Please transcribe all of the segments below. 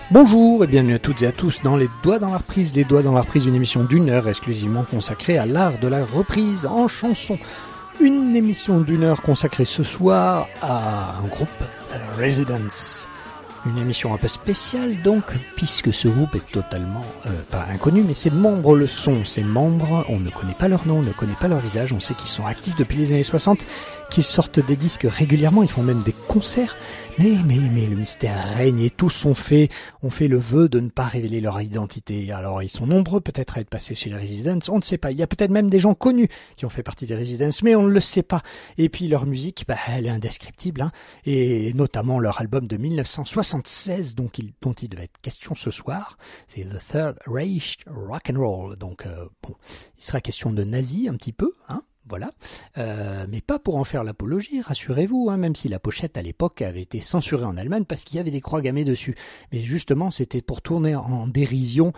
Bonjour et bienvenue à toutes et à tous dans Les Doigts dans la reprise. Les Doigts dans la reprise, une émission d'1 heure exclusivement consacrée à l'art de la reprise en chanson. Une émission d'1 heure consacrée ce soir à un groupe, Residence. Une émission un peu spéciale donc, puisque ce groupe est totalement pas inconnu, mais ses membres le sont. Ses membres, on ne connaît pas leur nom, on ne connaît pas leur visage, on sait qu'ils sont actifs depuis les années 60, qu'ils sortent des disques régulièrement, ils font même des concerts, mais le mystère règne et tous ont fait le vœu de ne pas révéler leur identité. Alors ils sont nombreux peut-être à être passés chez les Residence, on ne sait pas, il y a peut-être même des gens connus qui ont fait partie des Residence, mais on ne le sait pas. Et puis leur musique, elle est indescriptible, hein, et notamment leur album de 1976 dont il devait être question ce soir, c'est The Third Reich Rock and Roll. Donc il sera question de nazis un petit peu, hein. Voilà, mais pas pour en faire l'apologie, rassurez-vous, hein, même si la pochette à l'époque avait été censurée en Allemagne parce qu'il y avait des croix gammées dessus. Mais justement, c'était pour tourner en dérision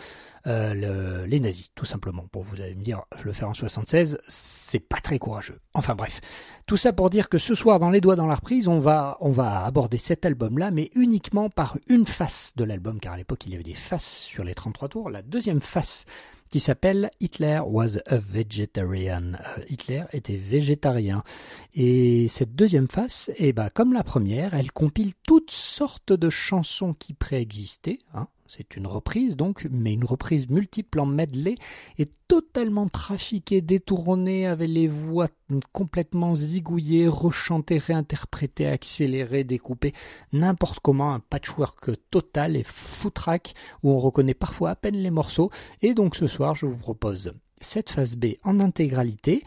les nazis, tout simplement. Bon, vous allez me dire, le faire en 76, c'est pas très courageux. Enfin bref, tout ça pour dire que ce soir, dans Les Doigts dans la reprise, on va aborder cet album-là, mais uniquement par une face de l'album, car à l'époque, il y avait des faces sur les 33 tours. La deuxième face, qui s'appelle Hitler was a vegetarian. Hitler était végétarien. Et cette deuxième face, comme la première, elle compile toutes sortes de chansons qui préexistaient, hein. C'est une reprise donc, mais une reprise multiple en medley et totalement trafiquée, détournée, avec les voix complètement zigouillées, rechantées, réinterprétées, accélérées, découpées, n'importe comment, un patchwork total et foutraque où on reconnaît parfois à peine les morceaux. Et donc ce soir, je vous propose cette phase B en intégralité,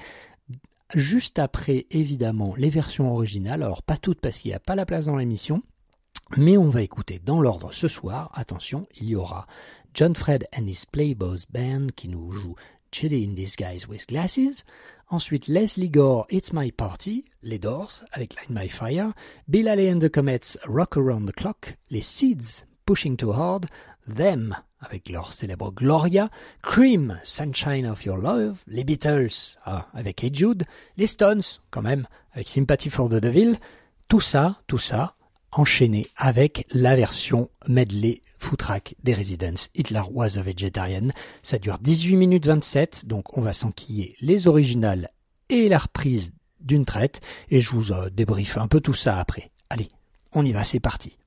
juste après évidemment les versions originales, alors pas toutes parce qu'il n'y a pas la place dans l'émission, mais on va écouter dans l'ordre ce soir. Attention, il y aura John Fred and his Playboys Band qui nous joue Chilly in Disguise with Glasses. Ensuite, Leslie Gore, It's My Party, les Doors avec Light My Fire, Bill Haley and the Comets, Rock Around the Clock, les Seeds, Pushing Too Hard, Them avec leur célèbre Gloria, Cream, Sunshine of Your Love, les Beatles avec Hey Jude, les Stones quand même avec Sympathy for the Devil. Tout ça enchaîné avec la version medley foutraque des Residence, Hitler was a vegetarian. Ça dure 18 minutes 27, donc on va s'enquiller les originales et la reprise d'une traite, et je vous débriefe un peu tout ça après. Allez, on y va, c'est parti.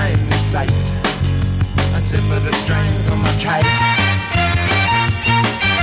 Unzipper the strings on my kite.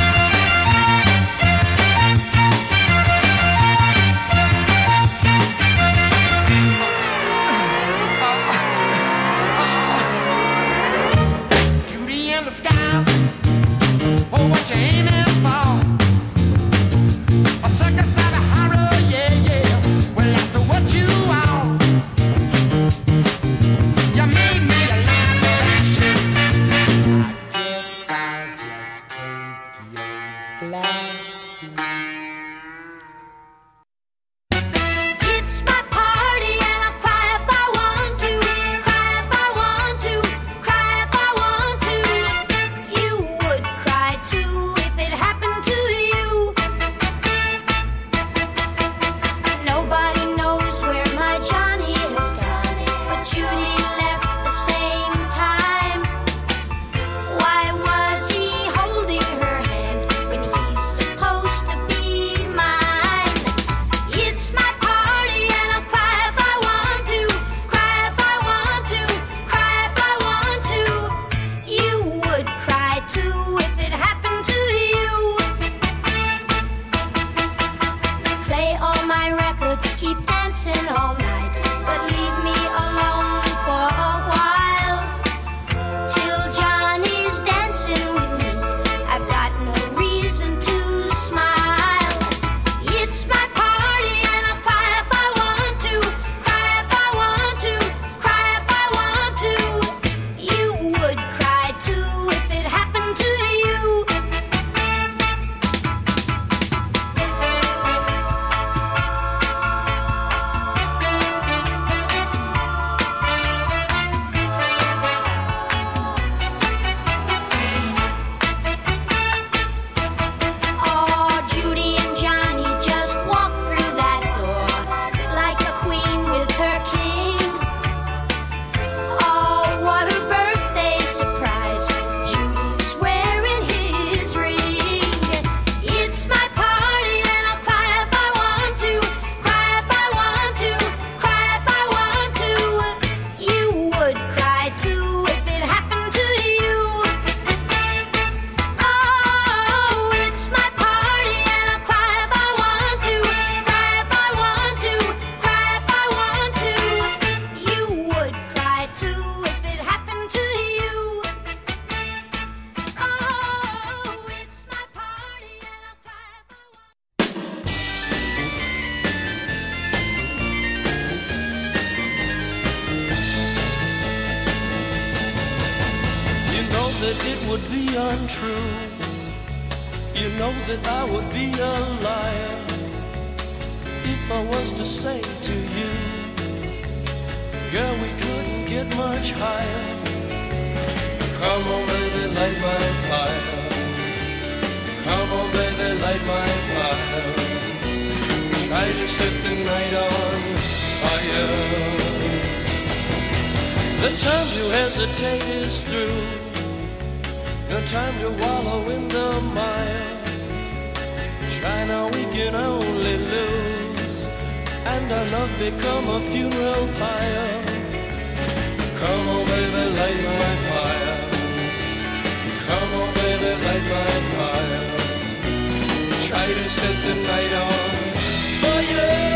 let's keep dancing all night, but leave me alone for a while. Till Johnny's dancing with me, I've got no reason to smile. It's my party and I'll cry if I want to, cry if I want to, cry if I want to. You would cry too if it happened to you. Oh, Judy and Johnny just walked through that door like a queen with her king. Oh, what a birthday surprise! Judy's wearing his ring. It's my party and I'll cry if I want to, cry if I want to, cry if I want to. You would cry too if it happened to you. Oh, it's my party and I'll cry if I want to, cry if I want to, cry if I want to. You would cry too if it happened to you. Oh, it's my party and I'll cry if I want. You know that it would be untrue. You know that I would be a liar if I was to say to you, girl, we couldn't get much higher. Come on, baby, light my fire. Come on, baby, light my fire. Try to set the night on fire. The time to hesitate is through. No time to wallow in the mire. Try now, we can only lose, and our love become a funeral pyre. Come on, baby, light my fire. Come on, baby, light my fire. Try to set the night on fire.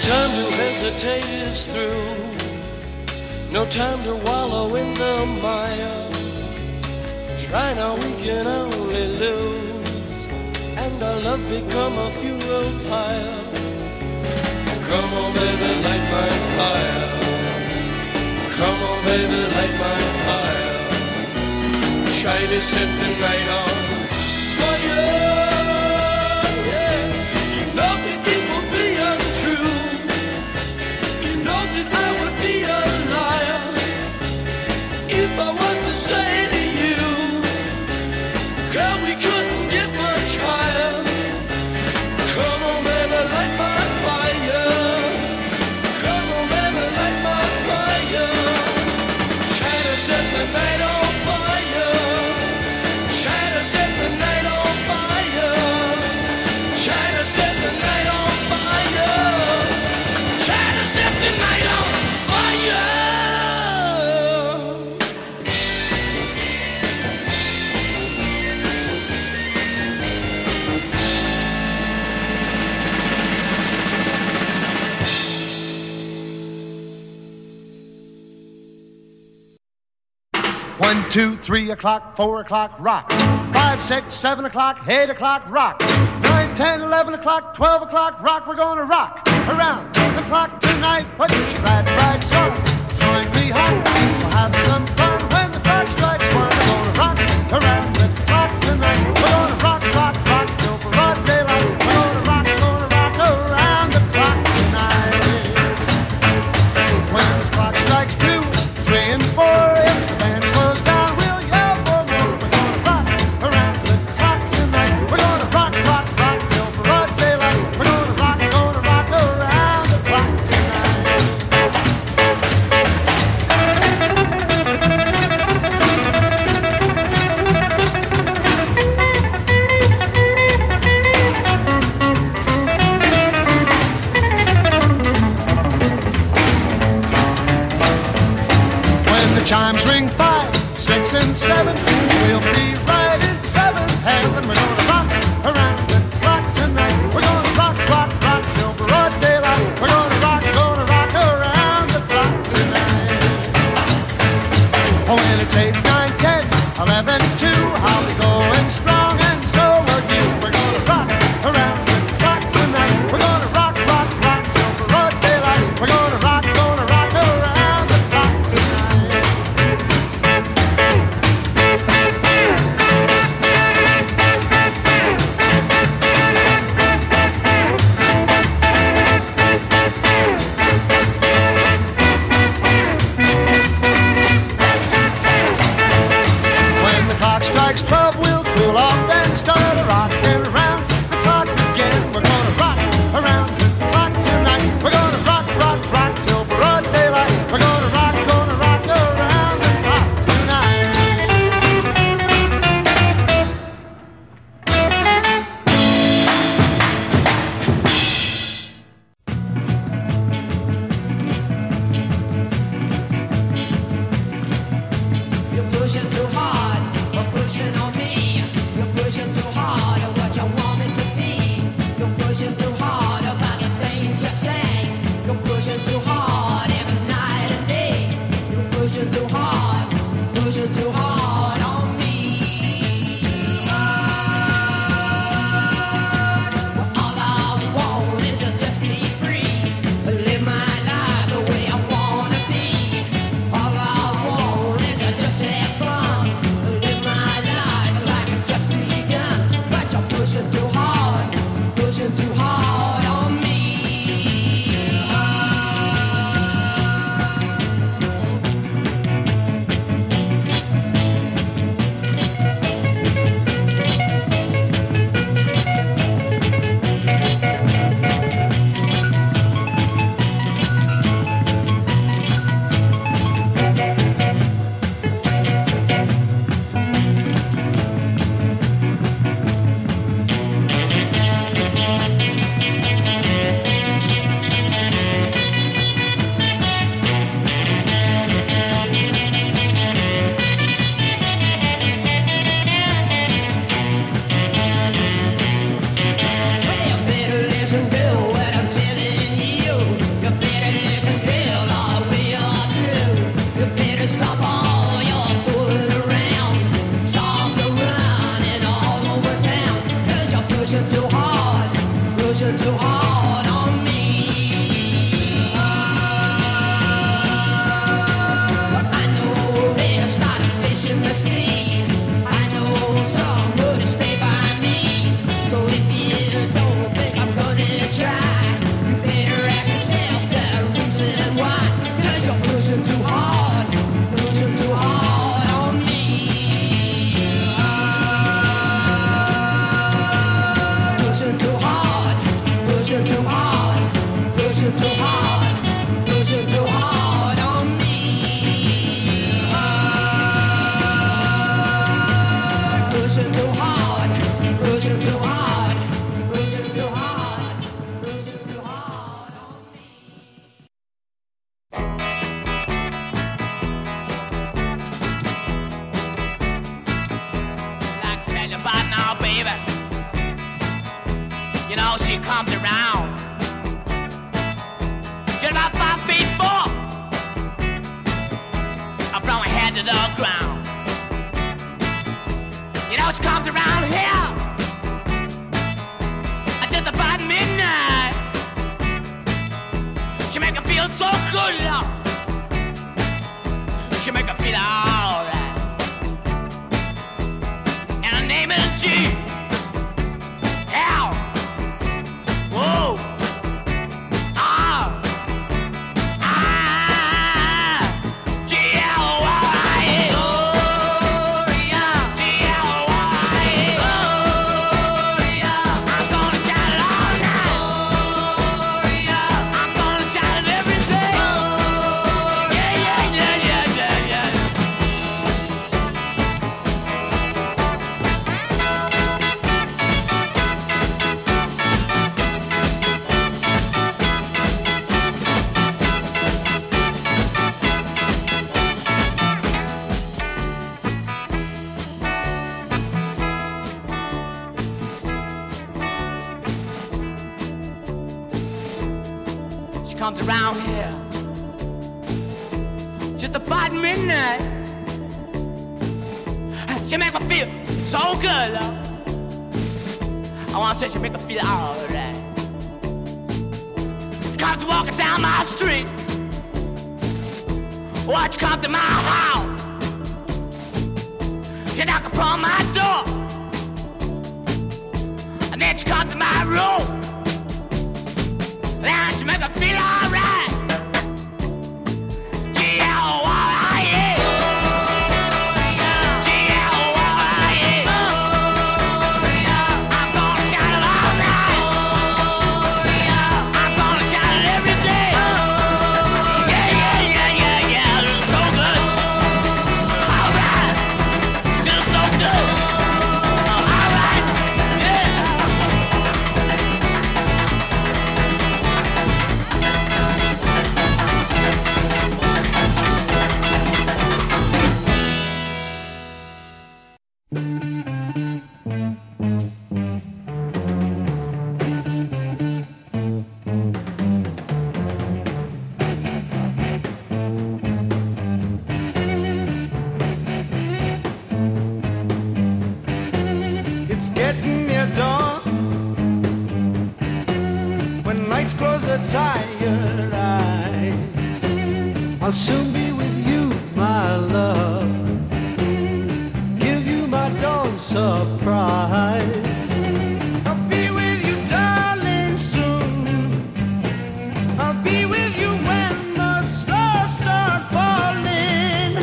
time to hesitate is through. No time to wallow in the mire. Try now, we can only lose, and our love become a funeral pyre. Come on, baby, light my fire. Come on, baby, light my fire. Try to set the night on fire. Yeah. You know that it will be untrue. You know that I would be a liar if I was to say to you, girl, we couldn't get much higher. Come on, baby, light my fire. Come on, baby, light my fire. Try to set the night on fire. Try to set the night on fire. Try to set the night on fire. Try to set the night on fire. 1, 2, 3 o'clock, 4 o'clock, rock. 5, 6, 7 o'clock, 8 o'clock, rock. 9, 10, 11 o'clock, 12 o'clock, rock. We're gonna rock around the clock tonight. Put your glad rags on, join me home. We'll have some fun when the clock strikes 1. We're gonna rock around the clock tonight. We're gonna rock, rock, rock till broad daylight. We're gonna rock around the clock tonight. When the clock strikes 2, 3, and 4, if the band slows down, we'll yell for more. We're gonna rock around the clock tonight. We're gonna rock, rock, rock till broad daylight. We're gonna rock around the clock tonight. When the chimes ring 5, 6, and 7, we'll be right in 7th heaven. We're gonna rock around the clock tonight. We're gonna rock, rock, rock till broad daylight. We're gonna rock around the clock tonight. Oh, when it's 8, 9, 10, 11, 2, I'll be going strong, and so will you. We're gonna rock around the clock tonight. We're gonna rock, rock, rock till broad daylight. We're gonna rock around the clock tonight. know she comes around just about 5 feet 4 from her head to the ground. You know she comes around here just about midnight. She make her feel so good, Lord. She make her feel alright. And her name is G. L. Whoa. R. I. G. L. Y. Oh, yeah. G. L. Y. Oh, yeah. I'm gonna shout it all night. Oh, yeah. I'm gonna shout it every day. Oh, yeah, yeah, yeah, yeah, yeah, yeah. She comes around here just about midnight. She make me feel so good, love. I wanna say she make me feel alright. Comes walking down my street. Watch you come to my house. She knock upon my door. And then she come to my room. Then she make me feel alright. G-L-Y-E. G-L-Y-E. I'm gonna shout it all night. I'm gonna shout it every day. Yeah, yeah, yeah, yeah, yeah. It's so good. Alright. Just so good. Alright. Yeah. It's getting near dawn when lights close the tired eyes. I'll soon be with you, my love. Give you my dawn surprise. I'll be with you, darling, soon. I'll be with you when the stars start falling.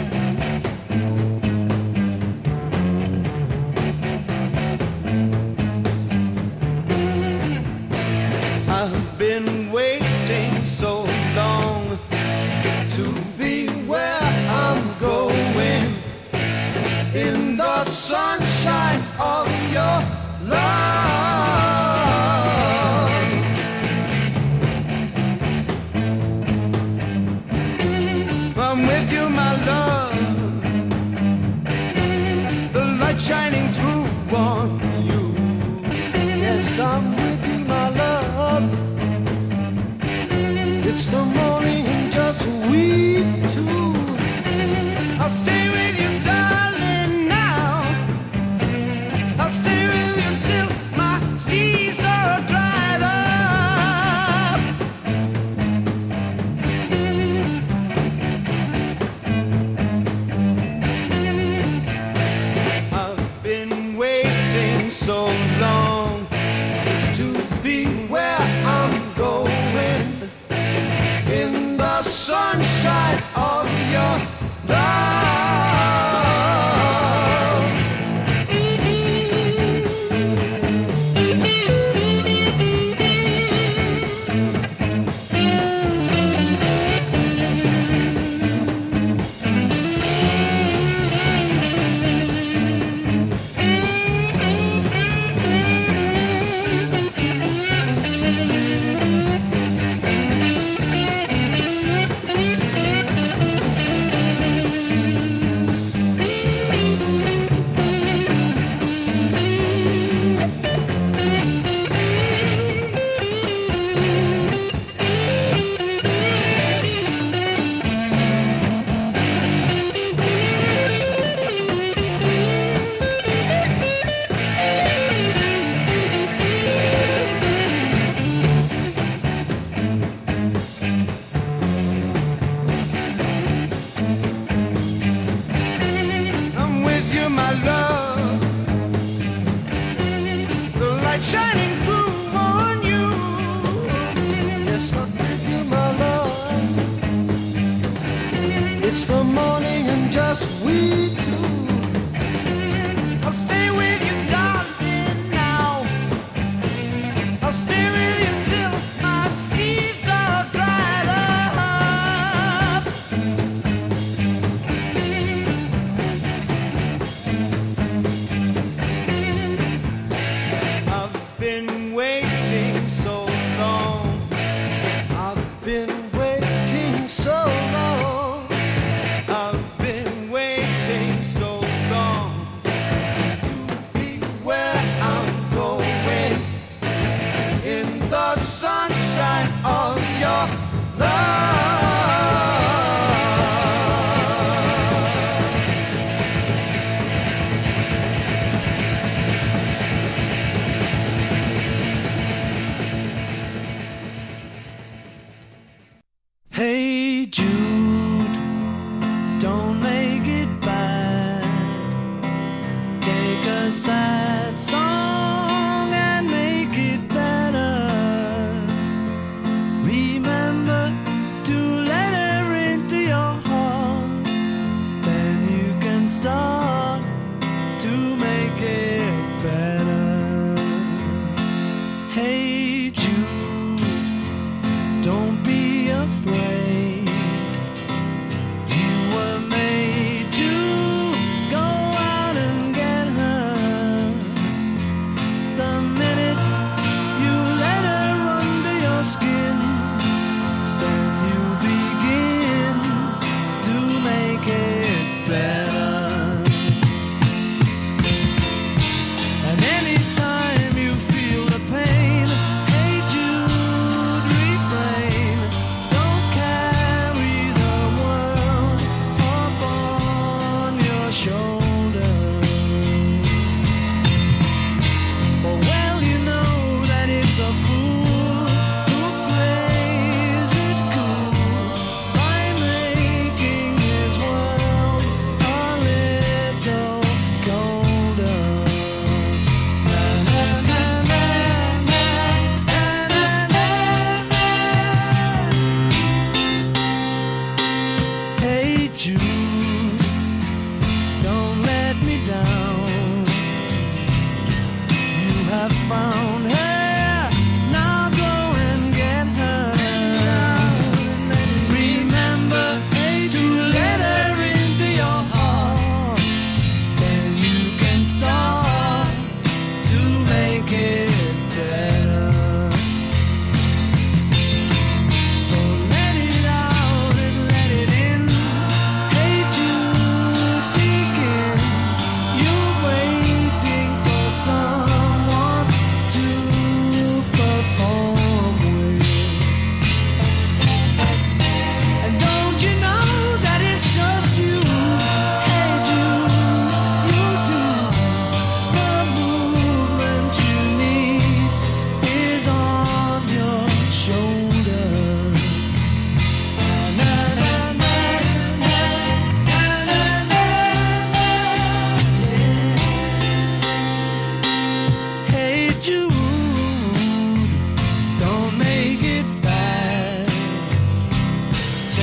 I've been waiting so long to be where I'm going, in the sunshine of your love. I'm with you, my love, the light shining through on you. Yes, I'm with you, my love. It's the morning and just we two. I'll stay with you, darling, now. I'll stay with you till my seas are dried up. I've been waiting so long to be where I'm going,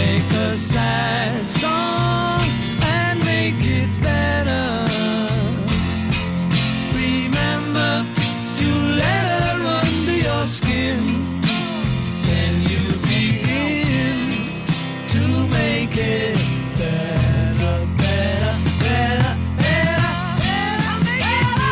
Take a sad song and make it better. Remember to let her under your skin. Then you begin to make it better, better, better, better, better, better.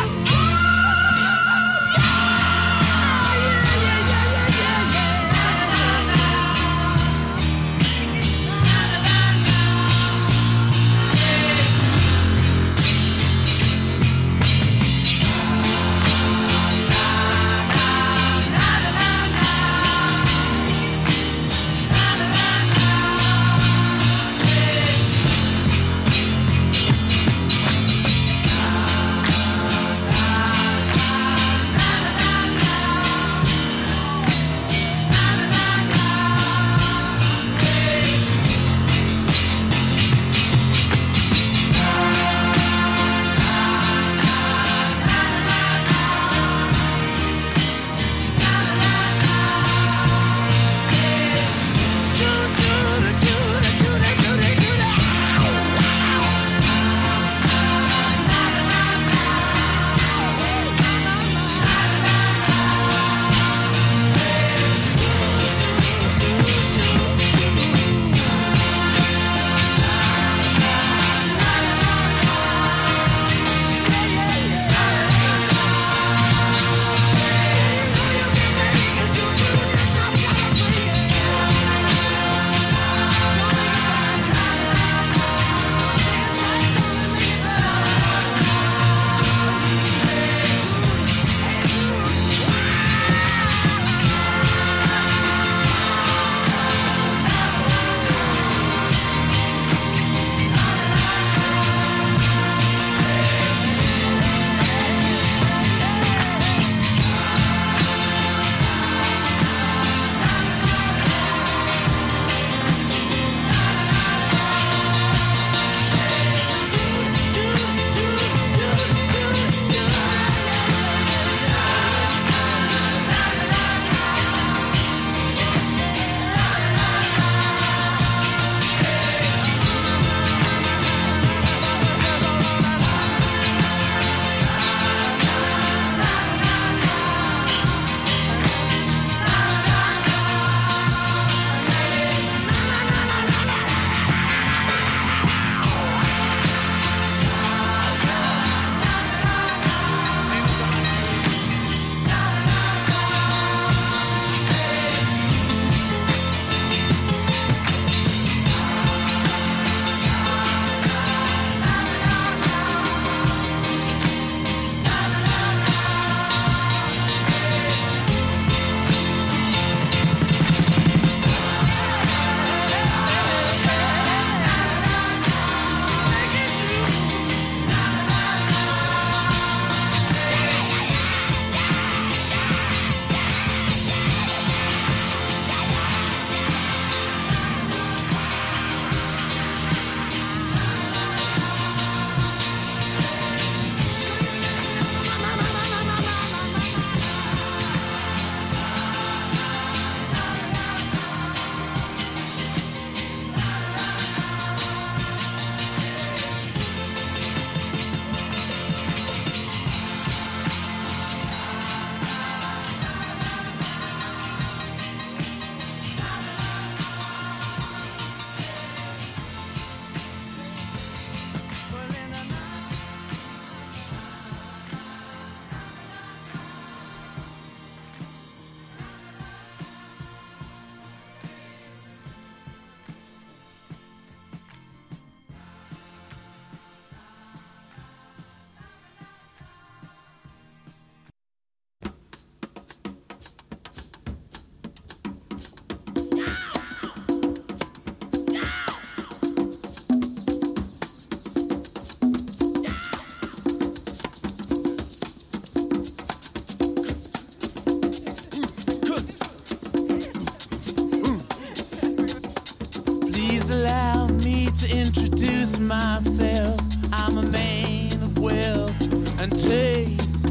myself. I'm a man of wealth and taste.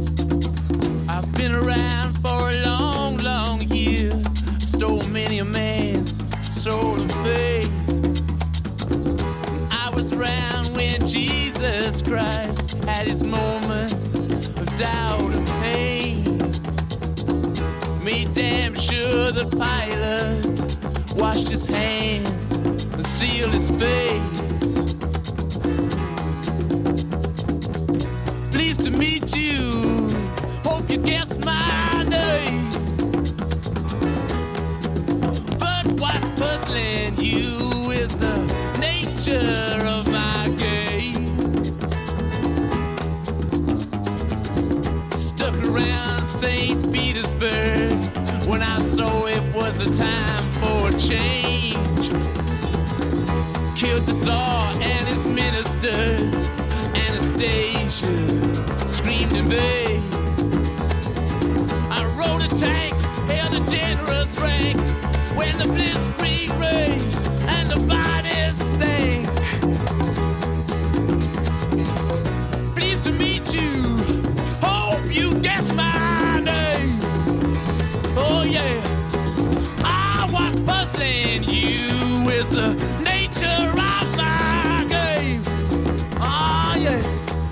I've been around for a long, long year. Stole many a man's soul of faith. doubt and pain. Made damn sure the pilot washed his hands and sealed his face. Pleased to meet you. Hope you guessed my name. But what's puzzling you is the nature of my game. Stuck around St. Petersburg when I saw it was a time for a change. Killed the Tsar and his ministers. Anastasia screamed in vain. I rode a tank, held a generous rank when the blitzkrieg raged and the bodies stank. Pleased to meet you. Hope you guess my name. Oh yeah. What's puzzling you is the nature of my game. Oh yeah.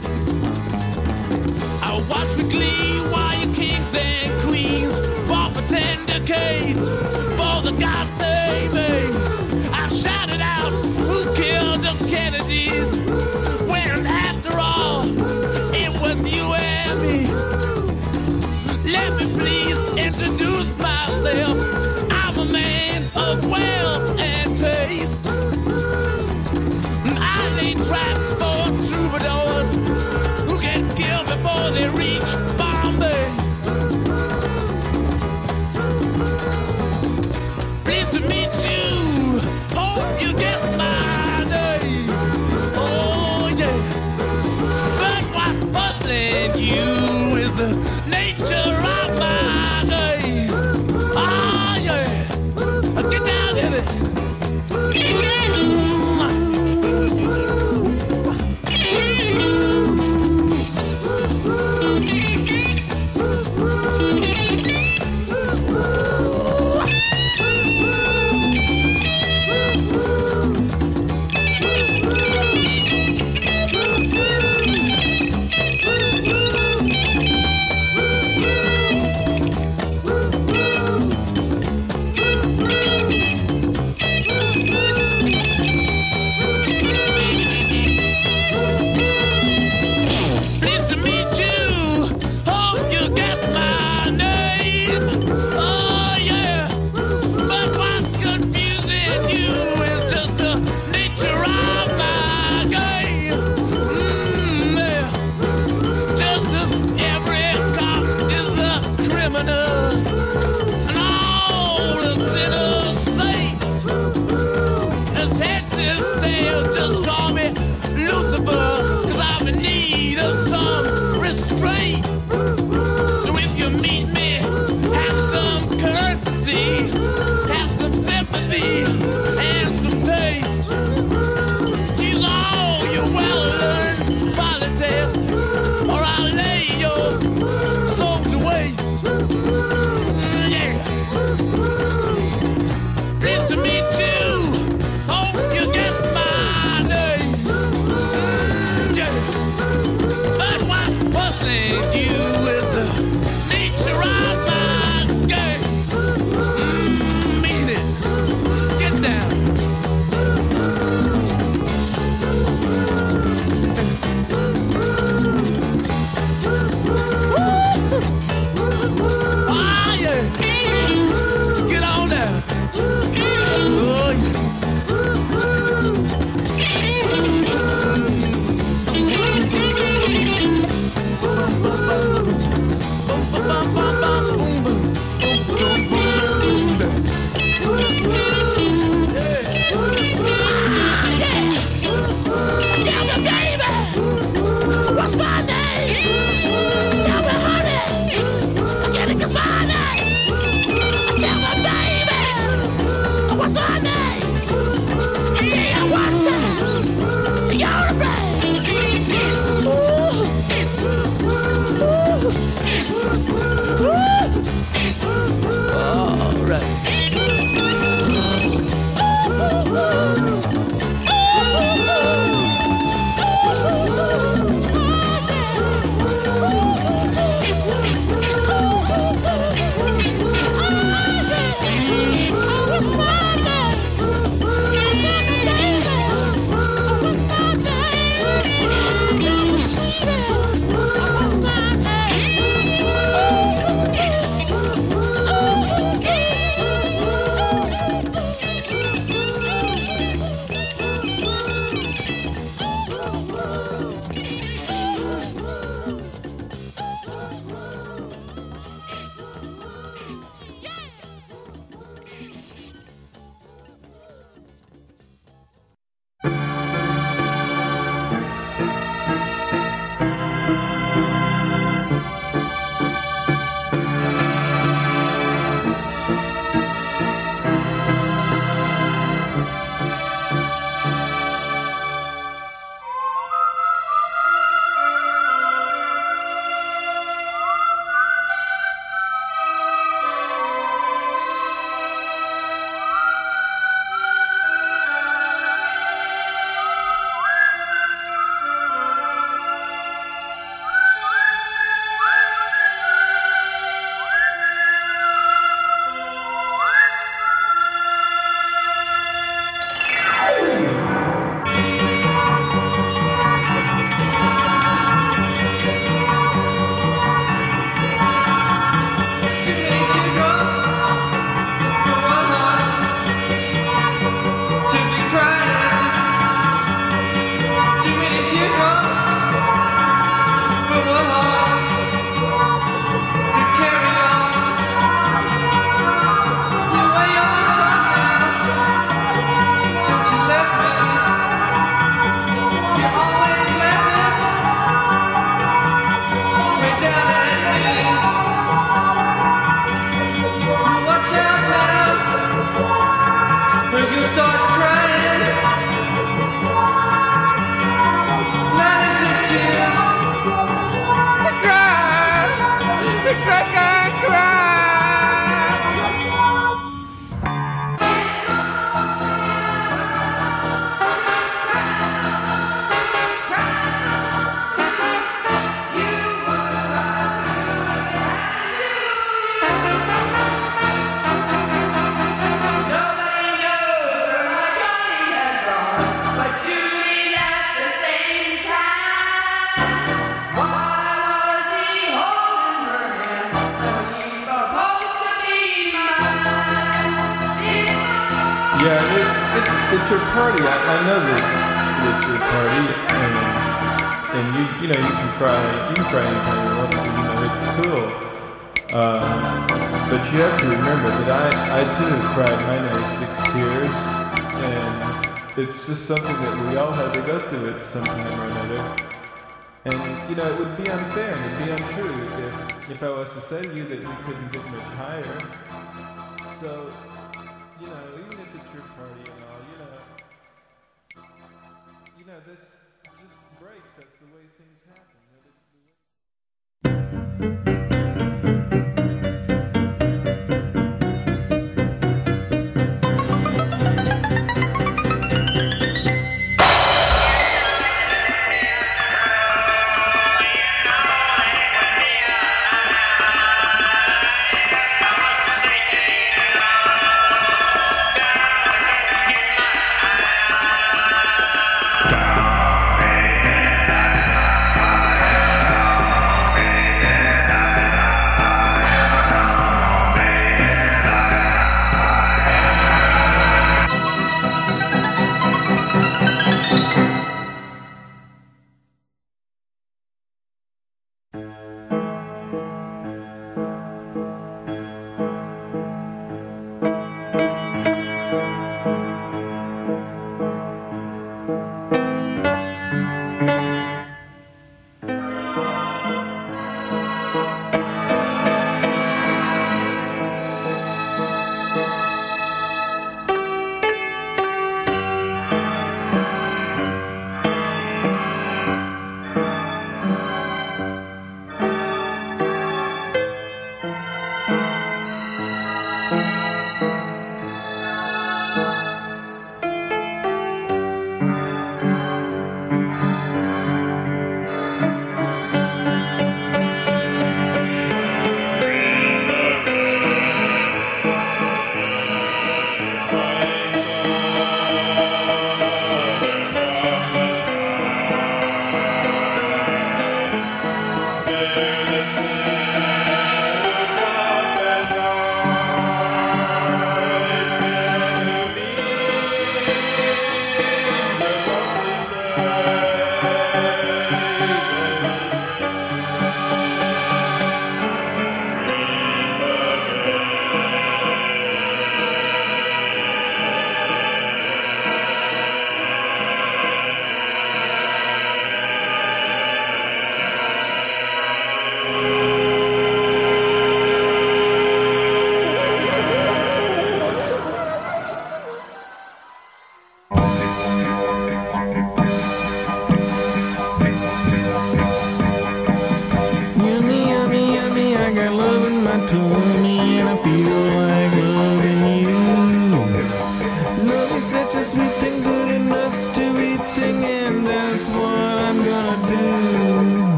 I watch with glee while your kings and queens fought for 10 decades for the gods they made. I shouted out, who killed the Kennedys? When after all, it was you and me. Let me please introduce myself. I'm a man of wealth and taste. I lay traps for troubadours who get killed before they reach Bombay. Pleased to meet you. Hope you get my name. Oh yeah. But what's puzzling you is the nature of my game. Ah yeah. Get down in it. it's your party. I know that it's your party, and you know you can cry anytime you want to. You know it's cool. But you have to remember that I too have cried my 96 tears, and it's just something that we all have to go through at some time or another. And you know it would be unfair and it'd be untrue if I was to say to you that we couldn't get much higher. So you know even if it's your party and all, you know this just breaks. That's the way things happen.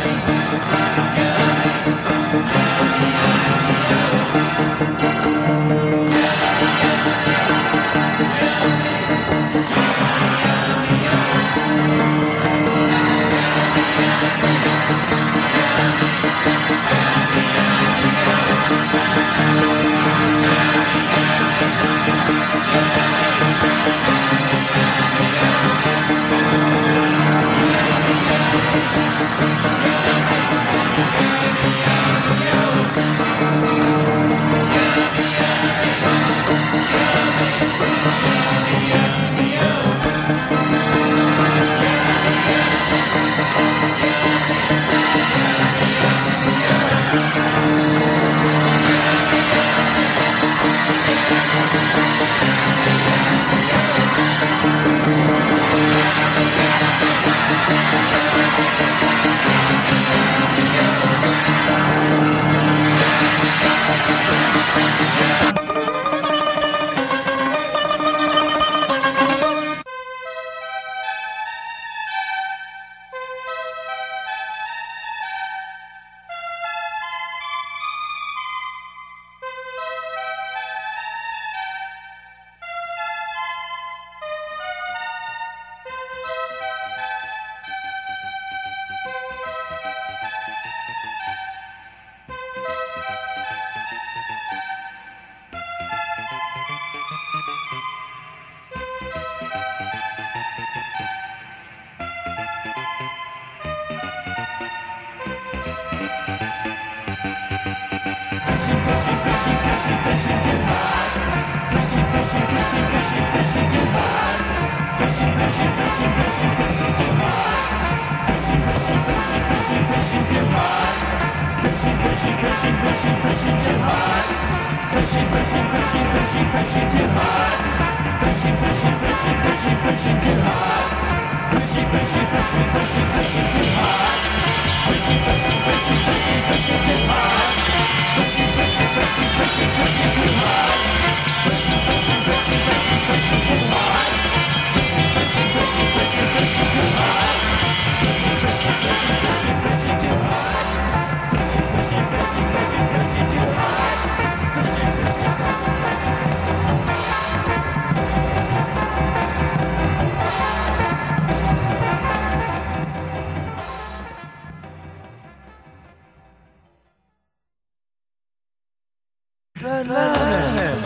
Good loving.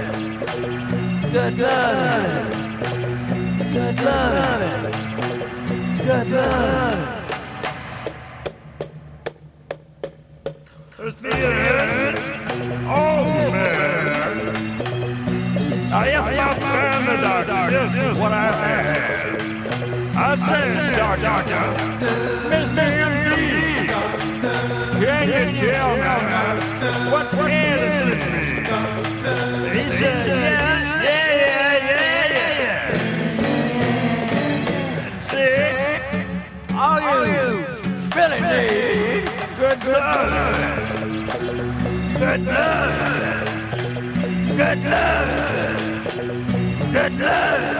Good loving. Good loving. Good loving. There's feeling. Oh, man. Now, yes, my friend, the doctor, this is what I had. I said, doctor, Mr. M.D., can you tell me what's ailing me? He said, yeah. Sick? All you really need good blood. Good blood. Good blood. Good blood.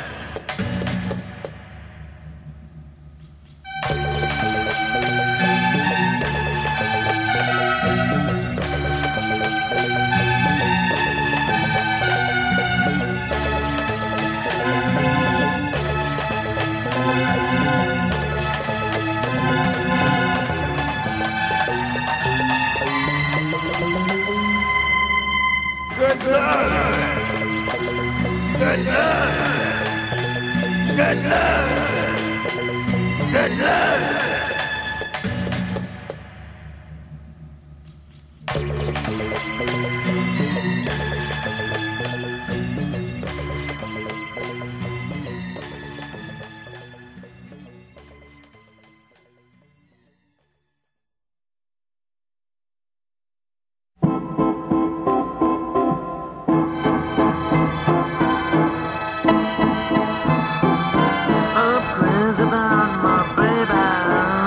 Good blood. Good blood. Good blood. Good blood. Crazy about my baby.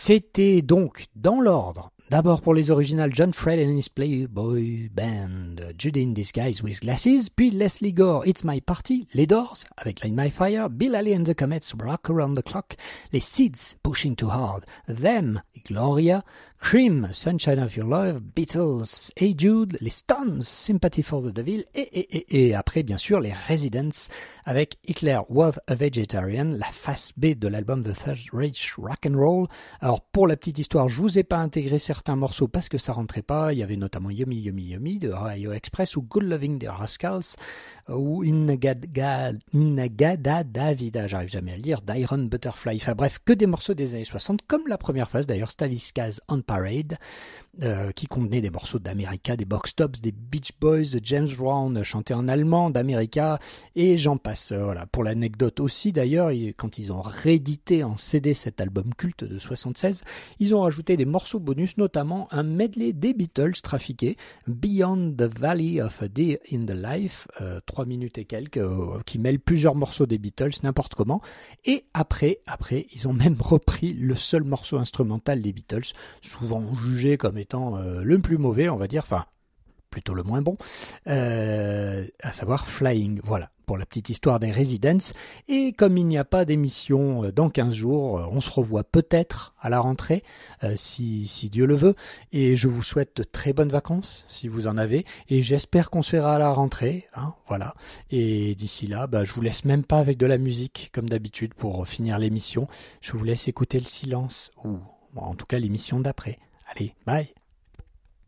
C'était donc dans l'ordre. D'abord pour les originales, John Fred and his Playboy Band, Judy in Disguise with Glasses, puis Leslie Gore, It's My Party, les Doors avec Light My Fire, Bill Haley and the Comets, Rock Around the Clock, les Seeds, Pushing Too Hard, Them, Gloria, Cream, Sunshine of Your Love, Beatles, Hey Jude, les Stones, Sympathy for the Devil, et après bien sûr les Residents avec Hitler Was a Vegetarian, la face B de l'album The Third Reich Rock'n'Roll. Alors pour la petite histoire, je vous ai pas intégré certains morceaux parce que ça rentrait pas, il y avait notamment Yummy Yummy Yummy de Ohio Express ou Good Loving the Rascals ou Inagada Davida, j'arrive jamais à le lire, d'Iron Butterfly, enfin bref, que des morceaux des années 60, comme la première phase d'ailleurs, Stavisca's On Parade, qui contenait des morceaux d'America, des Box Tops, des Beach Boys, de James Brown, chantés en allemand, d'America, et j'en passe. Voilà. Pour l'anecdote aussi d'ailleurs, quand ils ont réédité en CD cet album culte de 76, ils ont rajouté des morceaux bonus, notamment un medley des Beatles trafiqué, Beyond the Valley of a Day in the Life, 3 minutes et quelques, qui mêle plusieurs morceaux des Beatles, n'importe comment, et après, ils ont même repris le seul morceau instrumental des Beatles, souvent jugé comme étant le plus mauvais, on va dire, enfin, plutôt le moins bon, à savoir Flying, voilà, pour la petite histoire des Residents. Et comme il n'y a pas d'émission dans 15 jours, on se revoit peut-être à la rentrée, si Dieu le veut, et je vous souhaite de très bonnes vacances, si vous en avez, et j'espère qu'on se verra à la rentrée, hein, voilà, et d'ici là, je vous laisse même pas avec de la musique, comme d'habitude, pour finir l'émission, je vous laisse écouter le silence, ou en tout cas l'émission d'après. Allez, bye.